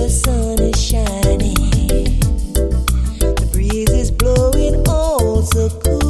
the sun is shining. The breeze is blowing all so cool.